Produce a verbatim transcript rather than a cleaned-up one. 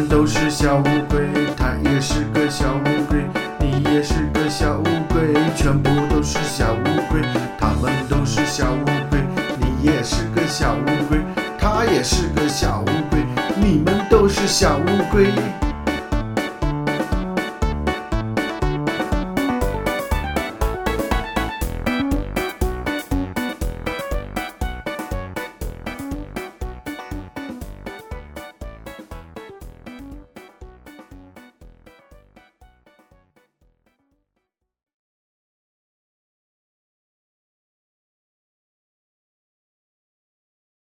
们都是小乌龟，它也是个小乌龟，你也是个小乌龟，全部都是小乌龟，他们都是小乌龟，你也是个小乌龟，它也是个小乌龟，你们都是小乌龟。